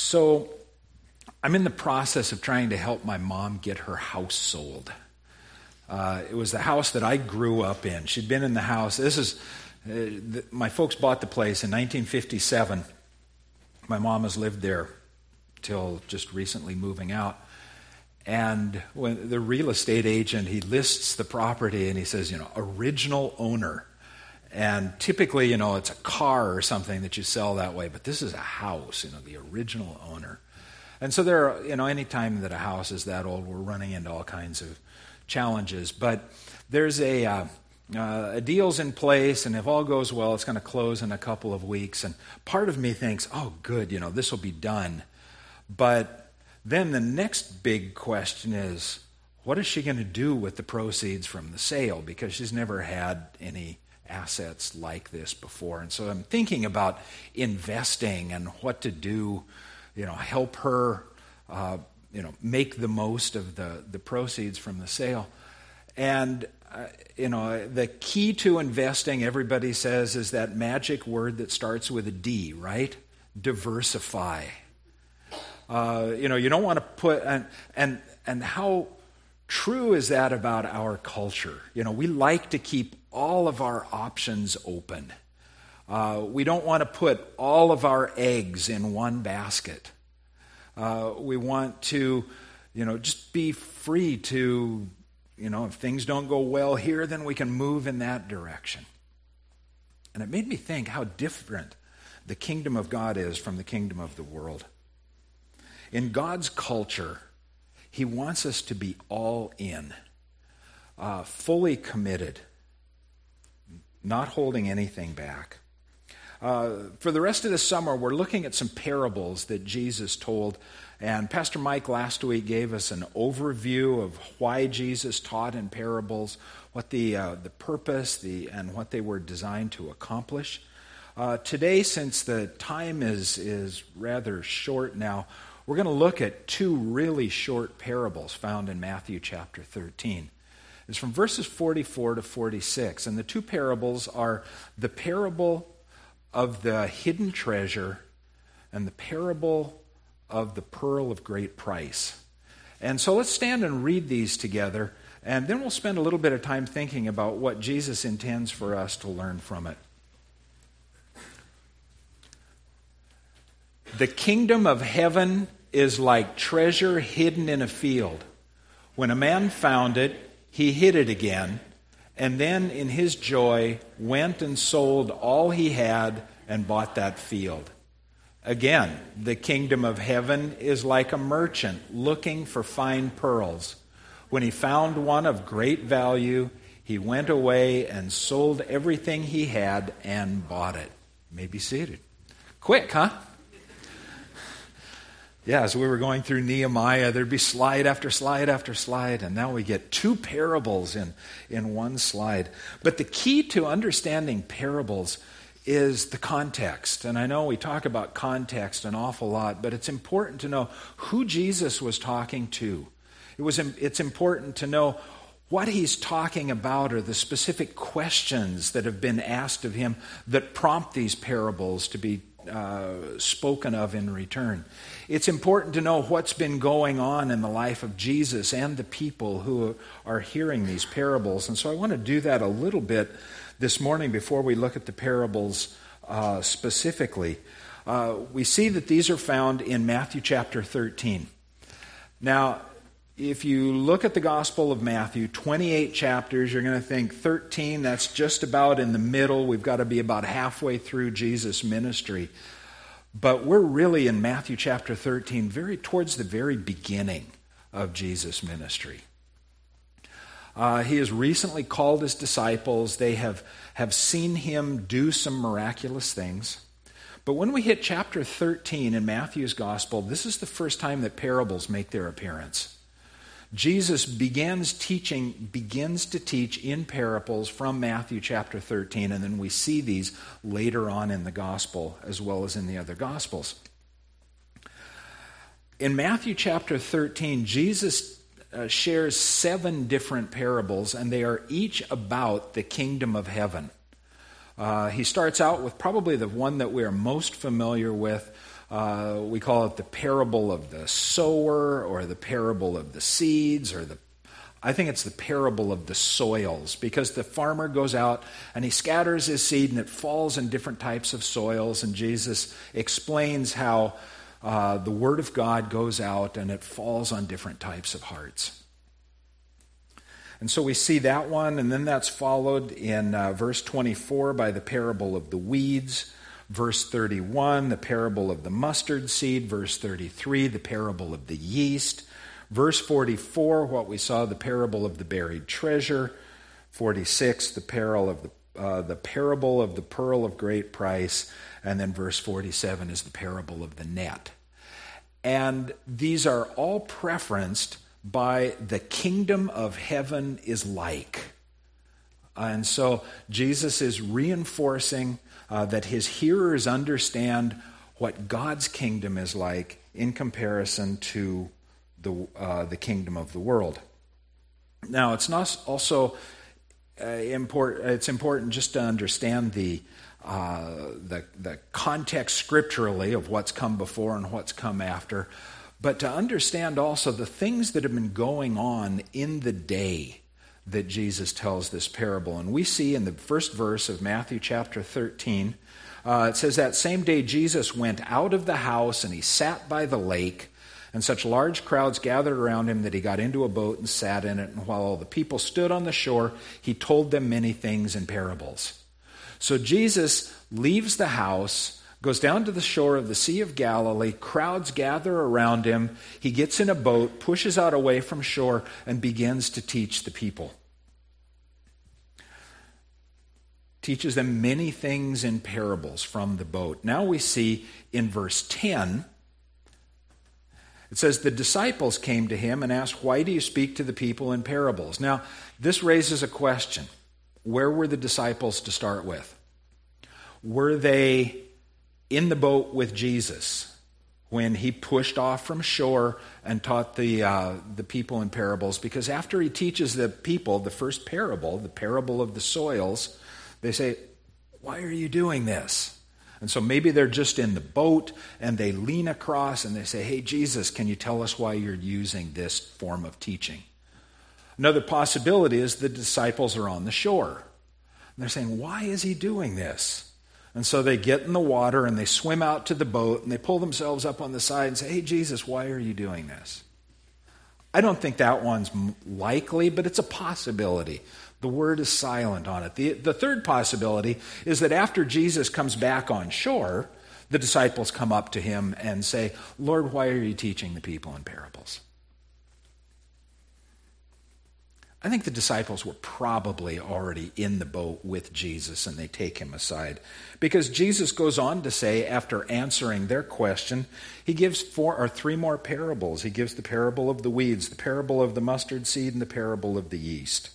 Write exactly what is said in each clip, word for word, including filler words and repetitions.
So I'm in the process of trying to help my mom get her house sold. Uh, it was the house that I grew up in. She'd been in the house. This is, uh, the, my folks bought the place in nineteen fifty-seven. My mom has lived there till just recently moving out. And when the real estate agent, he lists the property and he says, you know, original owner. And typically, you know, it's a car or something that you sell that way, but this is a house, you know, the original owner. And so there are, you know, any time that a house is that old, we're running into all kinds of challenges. But there's a, uh, uh, a deal's in place, and if all goes well, it's going to close in a couple of weeks. And part of me thinks, oh, good, you know, this will be done. But then the next big question is, what is she going to do with the proceeds from the sale? Because she's never had any assets like this before. And so I'm thinking about investing and what to do, you know, help her, uh, you know, make the most of the, the proceeds from the sale. And, uh, you know, the key to investing, everybody says, is that magic word that starts with a D, right? Diversify. Uh, you know, you don't want to put, and, and, and how true is that about our culture? You know, we like to keep all of our options open. Uh, we don't want to put all of our eggs in one basket. Uh, we want to, you know, just be free to, you know, if things don't go well here, then we can move in that direction. And it made me think how different the kingdom of God is from the kingdom of the world. In God's culture, He wants us to be all in, uh, fully committed, not holding anything back. Uh, for the rest of the summer, we're looking at some parables that Jesus told. And Pastor Mike last week gave us an overview of why Jesus taught in parables, what the uh, the purpose, the and what they were designed to accomplish. Uh, today, since the time is is rather short now, we're going to look at two really short parables found in Matthew chapter thirteen. It's from verses forty-four to forty-six. And the two parables are the parable of the hidden treasure and the parable of the pearl of great price. And so let's stand and read these together, and then we'll spend a little bit of time thinking about what Jesus intends for us to learn from it. The kingdom of heaven is like treasure hidden in a field. When a man found it, he hid it again, and then in his joy went and sold all he had and bought that field. Again, the kingdom of heaven is like a merchant looking for fine pearls. When he found one of great value, he went away and sold everything he had and bought it. You may be seated. Quick, huh? Yeah, as we were going through Nehemiah, there'd be slide after slide after slide, and now we get two parables in, in one slide. But the key to understanding parables is the context. And I know we talk about context an awful lot, but it's important to know who Jesus was talking to. It was, it's important to know what he's talking about or the specific questions that have been asked of him that prompt these parables to be Uh, spoken of in return. It's important to know what's been going on in the life of Jesus and the people who are hearing these parables. And so I want to do that a little bit this morning before we look at the parables uh, specifically. Uh, we see that these are found in Matthew chapter thirteen. Now, if you look at the Gospel of Matthew, twenty-eight chapters, you're going to think thirteen, that's just about in the middle. We've got to be about halfway through Jesus' ministry. But we're really in Matthew chapter thirteen, very towards the very beginning of Jesus' ministry. Uh, he has recently called his disciples. They have, have seen him do some miraculous things. But when we hit chapter thirteen in Matthew's Gospel, this is the first time that parables make their appearance. Jesus begins teaching, begins to teach in parables from Matthew chapter thirteen, and then we see these later on in the gospel as well as in the other gospels. In Matthew chapter thirteen, Jesus uh, shares seven different parables, and they are each about the kingdom of heaven. Uh, he starts out with probably the one that we are most familiar with, Uh, we call it the parable of the sower, or the parable of the seeds, or the I think it's the parable of the soils, because the farmer goes out and he scatters his seed and it falls in different types of soils, and Jesus explains how uh, the Word of God goes out and it falls on different types of hearts. And so we see that one, and then that's followed in uh, verse twenty-four by the parable of the weeds, verse thirty-one, the parable of the mustard seed, verse thirty-three, the parable of the yeast, verse forty-four, what we saw, the parable of the buried treasure, forty-six, the parable of the, uh, the parable of the pearl of great price, and then verse forty-seven is the parable of the net. And these are all preferenced by the kingdom of heaven is like. And so Jesus is reinforcing uh, that his hearers understand what God's kingdom is like in comparison to the uh, the kingdom of the world. Now, it's not also uh, important. It's important just to understand the uh, the the context scripturally of what's come before and what's come after, but to understand also the things that have been going on in the day that Jesus tells this parable. And we see in the first verse of Matthew chapter thirteen, uh, it says, that same day Jesus went out of the house and he sat by the lake. And such large crowds gathered around him that he got into a boat and sat in it. And while all the people stood on the shore, he told them many things in parables. So Jesus leaves the house, goes down to the shore of the Sea of Galilee. Crowds gather around him. He gets in a boat, pushes out away from shore, and begins to teach the people. Teaches them many things in parables from the boat. Now we see in verse ten, it says, the disciples came to him and asked, why do you speak to the people in parables? Now, this raises a question. Where were the disciples to start with? Were they in the boat with Jesus when he pushed off from shore and taught the uh, the people in parables? Because after he teaches the people the first parable, the parable of the soils, they say, why are you doing this? And so maybe they're just in the boat and they lean across and they say, hey, Jesus, can you tell us why you're using this form of teaching? Another possibility is the disciples are on the shore. And they're saying, why is he doing this? And so they get in the water and they swim out to the boat and they pull themselves up on the side and say, hey, Jesus, why are you doing this? I don't think that one's likely, but it's a possibility. The word is silent on it. The, the third possibility is that after Jesus comes back on shore, the disciples come up to him and say, Lord, why are you teaching the people in parables? I think the disciples were probably already in the boat with Jesus and they take him aside. Because Jesus goes on to say, after answering their question, he gives four or three more parables. He gives the parable of the weeds, the parable of the mustard seed, and the parable of the yeast.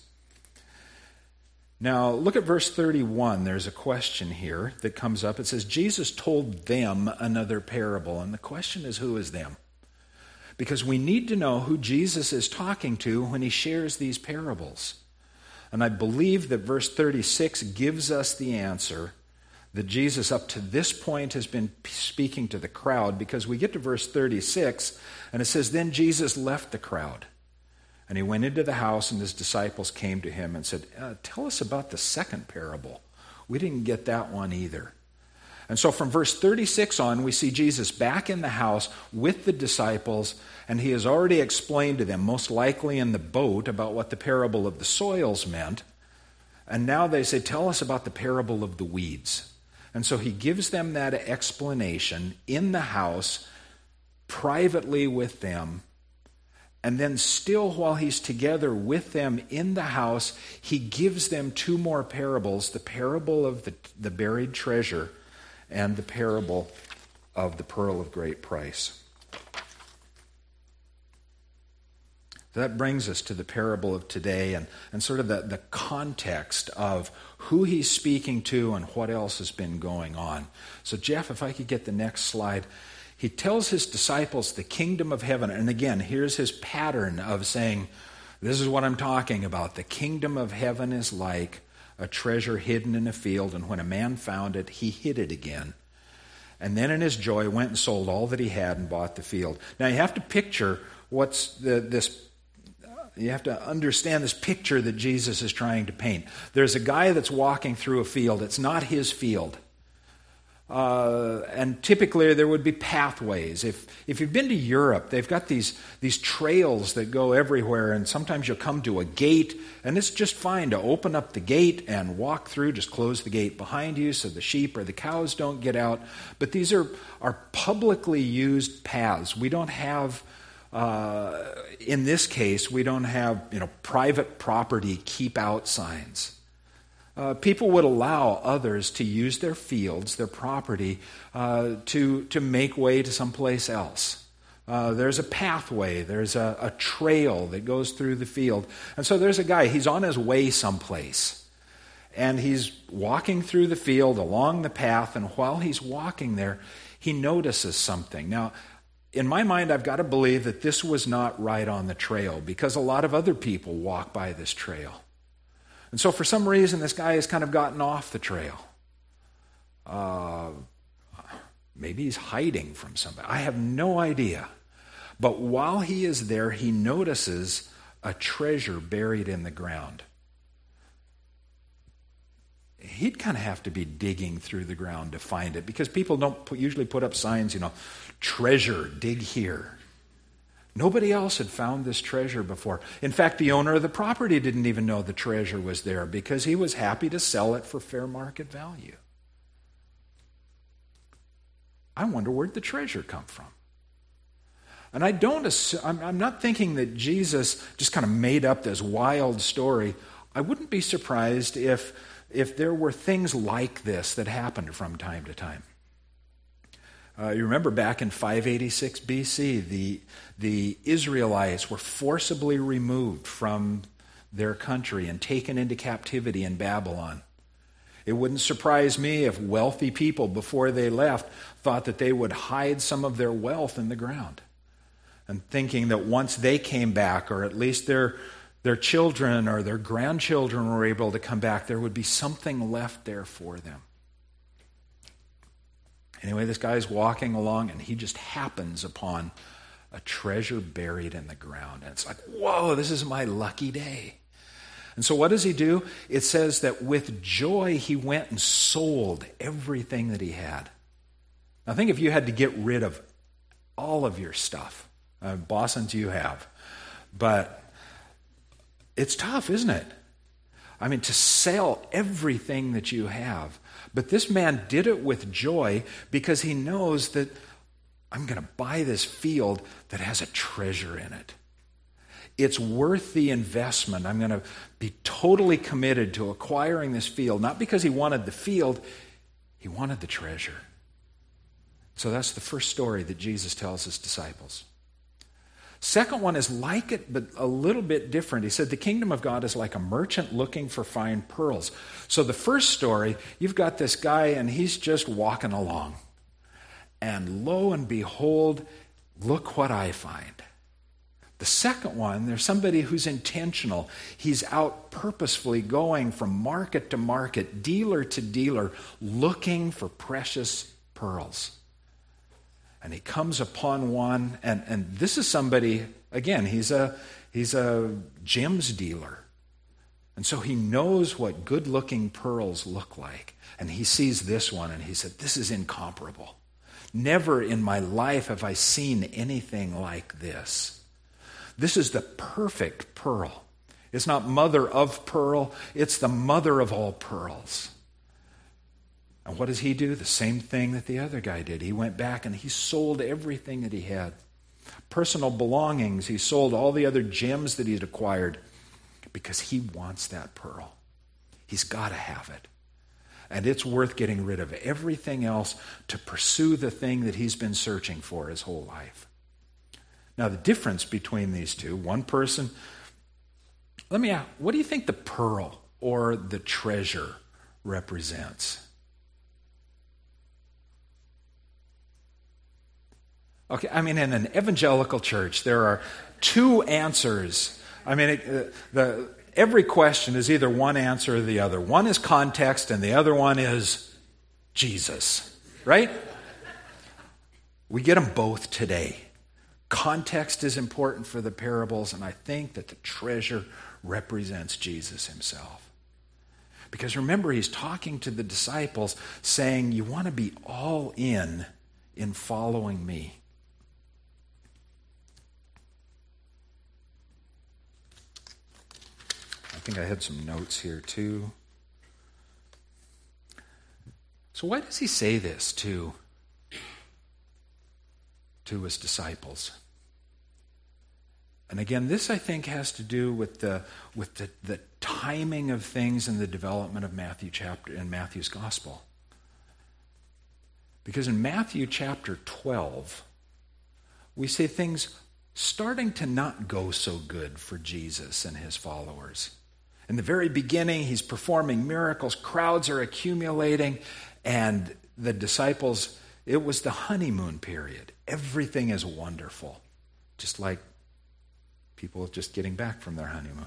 Now, look at verse thirty-one. There's a question here that comes up. It says, Jesus told them another parable. And the question is, who is them? Because we need to know who Jesus is talking to when he shares these parables. And I believe that verse thirty-six gives us the answer, that Jesus up to this point has been speaking to the crowd, because we get to verse thirty-six and it says, then Jesus left the crowd. And he went into the house, and his disciples came to him and said, uh, tell us about the second parable. We didn't get that one either. And so from verse thirty-six on, we see Jesus back in the house with the disciples, and he has already explained to them, most likely in the boat, about what the parable of the soils meant. And now they say, tell us about the parable of the weeds. And so he gives them that explanation in the house, privately with them. And then still while he's together with them in the house, he gives them two more parables, the parable of the, the buried treasure and the parable of the pearl of great price. That brings us to the parable of today and, and sort of the, the context of who he's speaking to and what else has been going on. So Jeff, if I could get the next slide. He tells his disciples the kingdom of heaven. And again, here's his pattern of saying, this is what I'm talking about. The kingdom of heaven is like a treasure hidden in a field, and when a man found it, he hid it again. and then in his joy went and sold all that he had and bought the field. Now you have to picture what's the, this, you have to understand this picture that Jesus is trying to paint. There's a guy that's walking through a field. It's not his field. Uh, and typically there would be pathways. If if you've been to Europe, they've got these, these trails that go everywhere, and sometimes you'll come to a gate, and it's just fine to open up the gate and walk through, just close the gate behind you so the sheep or the cows don't get out. But these are, are publicly used paths. We don't have, uh, in this case, we don't have, you know, private property keep out signs. Uh, people would allow others to use their fields, their property, uh, to, to make way to someplace else. Uh, there's a pathway, there's a, a trail that goes through the field. And so there's a guy, he's on his way someplace. And he's walking through the field along the path, and while he's walking there, he notices something. Now, in my mind, I've got to believe that this was not right on the trail, because a lot of other people walk by this trail. And so for some reason, this guy has kind of gotten off the trail. Uh, maybe he's hiding from somebody. I have no idea. But while he is there, he notices a treasure buried in the ground. He'd kind of have to be digging through the ground to find it, because people don't put, usually put up signs, you know, treasure, dig here. Nobody else had found this treasure before. In fact, the owner of the property didn't even know the treasure was there, because he was happy to sell it for fair market value. I wonder where'd the treasure come from? And I don't assume, I'm not thinking that Jesus just kind of made up this wild story. I wouldn't be surprised if, if there were things like this that happened from time to time. Uh, you remember back in five eighty-six B C, the, the Israelites were forcibly removed from their country and taken into captivity in Babylon. It wouldn't surprise me if wealthy people, before they left, thought that they would hide some of their wealth in the ground, and thinking that once they came back, or at least their, their children or their grandchildren were able to come back, there would be something left there for them. Anyway, this guy's walking along, and he just happens upon a treasure buried in the ground. And it's like, whoa, this is my lucky day. And so what does he do? It says that with joy he went and sold everything that he had. Now think if you had to get rid of all of your stuff. Uh, Boston's you have. But it's tough, isn't it? I mean, to sell everything that you have. But this man did it with joy, because he knows that I'm going to buy this field that has a treasure in it. It's worth the investment. I'm going to be totally committed to acquiring this field, not because he wanted the field, he wanted the treasure. So that's the first story that Jesus tells his disciples. Second one is like it, but a little bit different. He said the kingdom of God is like a merchant looking for fine pearls. So the first story, you've got this guy, and he's just walking along. And lo and behold, look what I find. The second one, there's somebody who's intentional. He's out purposefully going from market to market, dealer to dealer, looking for precious pearls. And he comes upon one, and, and this is somebody, again, he's a he's a gems dealer. And so he knows what good-looking pearls look like. And he sees this one, and he said, this is incomparable. Never in my life have I seen anything like this. This is the perfect pearl. It's not mother of pearl, it's the mother of all pearls. And what does he do? The same thing that the other guy did. He went back and he sold everything that he had. Personal belongings. He sold all the other gems that he'd acquired, because he wants that pearl. He's got to have it. And it's worth getting rid of everything else to pursue the thing that he's been searching for his whole life. Now, the difference between these two, one person, let me ask, what do you think the pearl or the treasure represents? Okay, I mean, in an evangelical church, there are two answers. I mean, it, uh, the every question is either one answer or the other. One is context, and the other one is Jesus, right? We get them both today. Context is important for the parables, and I think that the treasure represents Jesus himself. Because remember, he's talking to the disciples saying, you want to be all in in following me. I think I had some notes here too. So why does he say this to, to his disciples? And again, this I think has to do with the with the, the timing of things in the development of Matthew chapter in Matthew's gospel. Because in Matthew chapter twelve, we see things starting to not go so good for Jesus and his followers. In the very beginning, he's performing miracles, crowds are accumulating, and the disciples, it was the honeymoon period. Everything is wonderful, just like people just getting back from their honeymoon.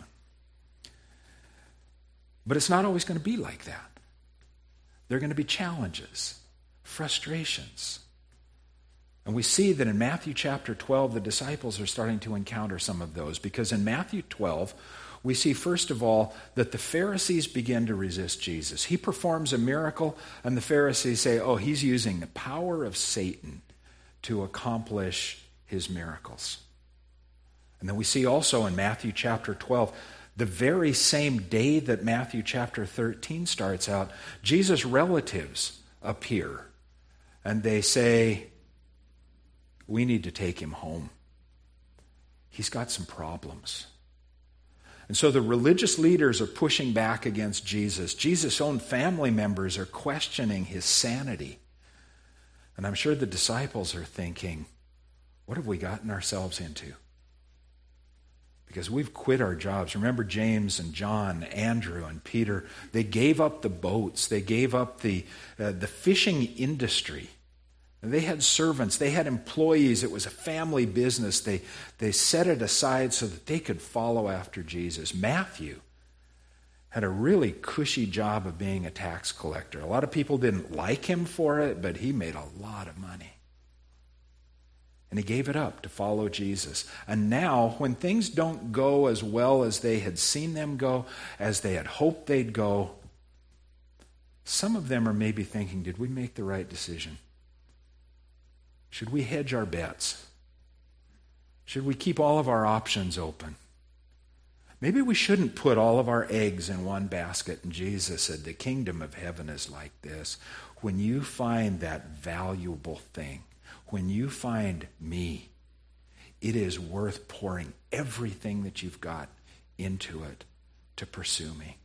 But it's not always going to be like that. There are going to be challenges, frustrations. And we see that in Matthew chapter twelve, the disciples are starting to encounter some of those, because in Matthew twelve, we see first of all that the Pharisees begin to resist Jesus. He performs a miracle, and the Pharisees say, oh, he's using the power of Satan to accomplish his miracles. And then we see also in Matthew chapter twelve, the very same day that Matthew chapter thirteen starts out, Jesus' relatives appear. And they say, we need to take him home. He's got some problems. And so the religious leaders are pushing back against Jesus. Jesus' own family members are questioning his sanity. And I'm sure the disciples are thinking, what have we gotten ourselves into? Because we've quit our jobs. Remember James and John, Andrew and Peter, they gave up the boats. They gave up the, uh, the fishing industry. They had servants. They had employees. It was a family business. They, they set it aside so that they could follow after Jesus. Matthew had a really cushy job of being a tax collector. A lot of people didn't like him for it, but he made a lot of money. And he gave it up to follow Jesus. And now, when things don't go as well as they had seen them go, as they had hoped they'd go, some of them are maybe thinking, did we make the right decision? Should we hedge our bets? Should we keep all of our options open? Maybe we shouldn't put all of our eggs in one basket. And Jesus said, the kingdom of heaven is like this. When you find that valuable thing, when you find me, it is worth pouring everything that you've got into it to pursue me.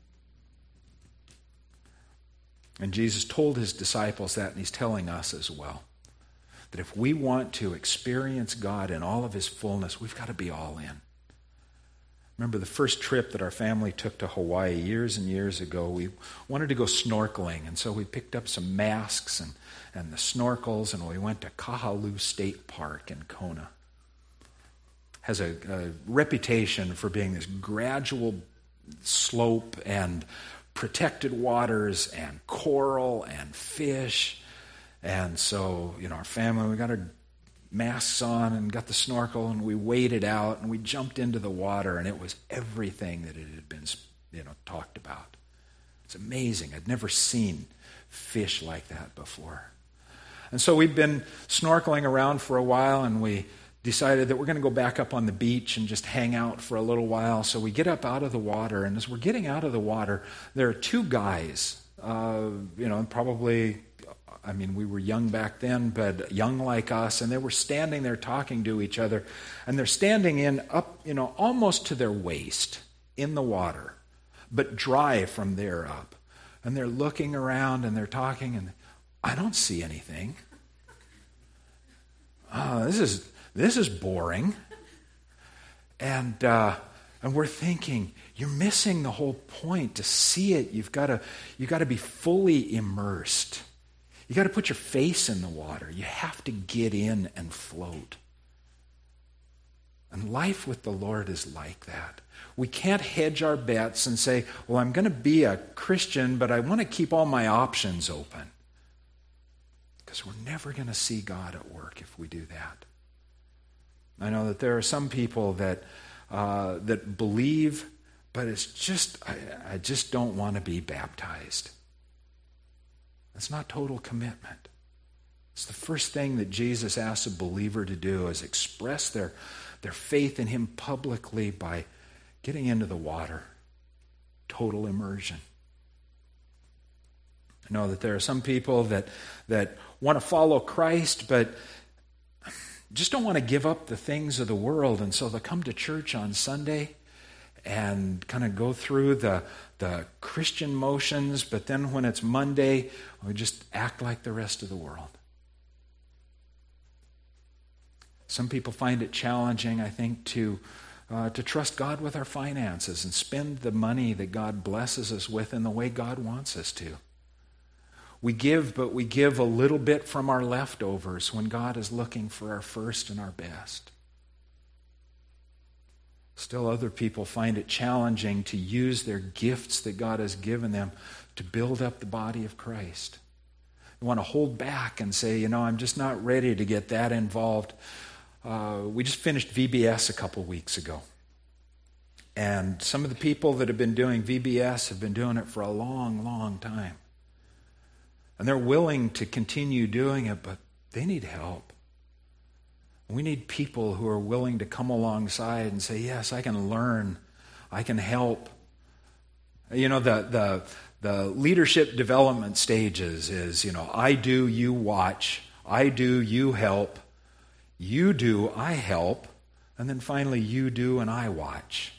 And Jesus told his disciples that, and he's telling us as well. That if we want to experience God in all of his fullness, we've got to be all in. Remember the first trip that our family took to Hawaii years and years ago, we wanted to go snorkeling, and so we picked up some masks and, and the snorkels, and we went to Kahalu State Park in Kona. Has a, a reputation for being this gradual slope and protected waters and coral and fish. And so, you know, our family, we got our masks on and got the snorkel, and we waded out and we jumped into the water, and it was everything that it had been, you know, talked about. It's amazing. I'd never seen fish like that before. And so we've been snorkeling around for a while, and we decided that we're going to go back up on the beach and just hang out for a little while. So we get up out of the water, and as we're getting out of the water, there are two guys, uh, you know, probably... I mean, we were young back then, but young like us, and they were standing there talking to each other, and they're standing in up, you know, almost to their waist in the water, but dry from there up. And they're looking around, and they're talking, and I don't see anything. Oh, this is this is boring. And uh, and we're thinking, you're missing the whole point. To see it, you've got to you've got to be fully immersed. You got to put your face in the water. You have to get in and float. And life with the Lord is like that. We can't hedge our bets and say, well, I'm going to be a Christian, but I want to keep all my options open. Because we're never going to see God at work if we do that. I know that there are some people that uh, that believe, but it's just, I, I just don't want to be baptized. That's not total commitment. It's the first thing that Jesus asks a believer to do is express their, their faith in him publicly by getting into the water. Total immersion. I know that there are some people that, that want to follow Christ, but just don't want to give up the things of the world, and so they'll come to church on Sunday and kind of go through the, the Christian motions, but then when it's Monday, we just act like the rest of the world. Some people find it challenging, I think, to uh, to trust God with our finances and spend the money that God blesses us with in the way God wants us to. We give, but we give a little bit from our leftovers when God is looking for our first and our best. Still, other people find it challenging to use their gifts that God has given them to build up the body of Christ. They want to hold back and say, you know, I'm just not ready to get that involved. Uh, we just finished V B S a couple weeks ago. And some of the people that have been doing V B S have been doing it for a long, long time. And they're willing to continue doing it, but they need help. We need people who are willing to come alongside and say, yes, I can learn. I can help. You know, the the the leadership development stages is, you know, I do, you watch. I do, you help. You do, I help. And then finally, you do and I watch.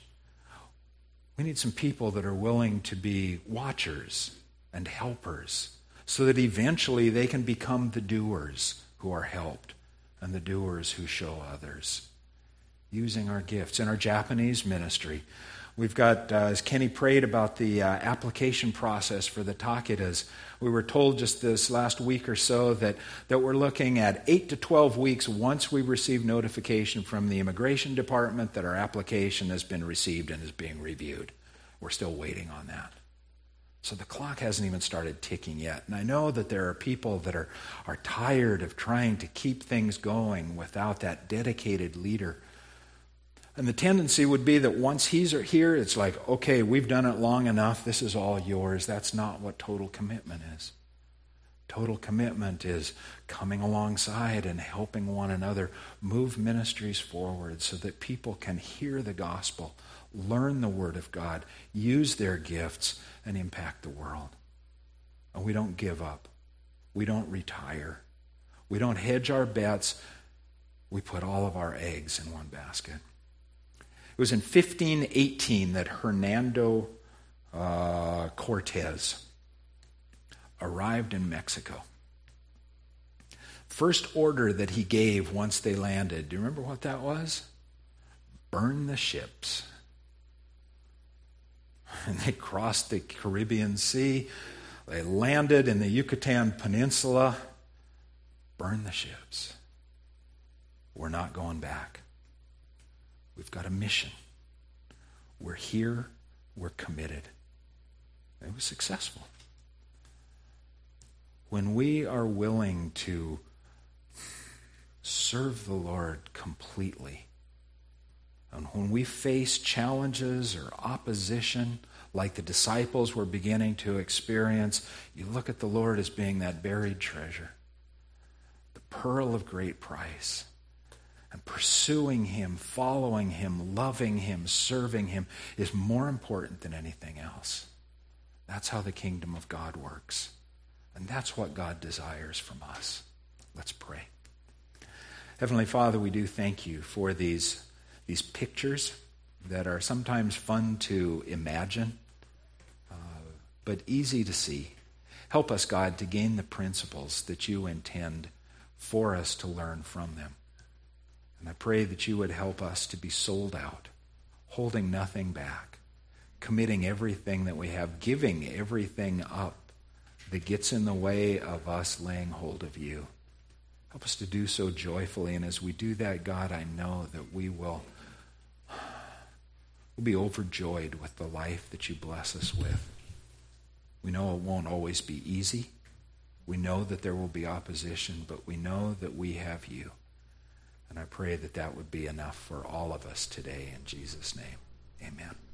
We need some people that are willing to be watchers and helpers, so that eventually they can become the doers who are helped and the doers who show others. Using our gifts. In our Japanese ministry, we've got, uh, as Kenny prayed about the uh, application process for the Takedas, we were told just this last week or so that, that we're looking at eight to twelve weeks once we receive notification from the immigration department that our application has been received and is being reviewed. We're still waiting on that. So the clock hasn't even started ticking yet. And I know that there are people that are, are tired of trying to keep things going without that dedicated leader. And the tendency would be that once he's here, it's like, okay, we've done it long enough. This is all yours. That's not what total commitment is. Total commitment is coming alongside and helping one another move ministries forward so that people can hear the gospel, learn the Word of God, use their gifts, and impact the world. And we don't give up. We don't retire. We don't hedge our bets. We put all of our eggs in one basket. It was in fifteen eighteen that Hernando uh, Cortez arrived in Mexico. First order that he gave once they landed, do you remember what that was? Burn the ships. And they crossed the Caribbean Sea. They landed in the Yucatan Peninsula. Burn the ships. We're not going back. We've got a mission. We're here. We're committed. It was successful. When we are willing to serve the Lord completely, and when we face challenges or opposition, like the disciples were beginning to experience, you look at the Lord as being that buried treasure, the pearl of great price. And pursuing Him, following Him, loving Him, serving Him is more important than anything else. That's how the kingdom of God works. And that's what God desires from us. Let's pray. Heavenly Father, we do thank you for these These pictures that are sometimes fun to imagine, uh, but easy to see. Help us, God, to gain the principles that you intend for us to learn from them. And I pray that you would help us to be sold out, holding nothing back, committing everything that we have, giving everything up that gets in the way of us laying hold of you. Help us to do so joyfully. And as we do that, God, I know that we will we'll be overjoyed with the life that you bless us with. We know it won't always be easy. We know that there will be opposition, but we know that we have you. And I pray that that would be enough for all of us today in Jesus' name. Amen.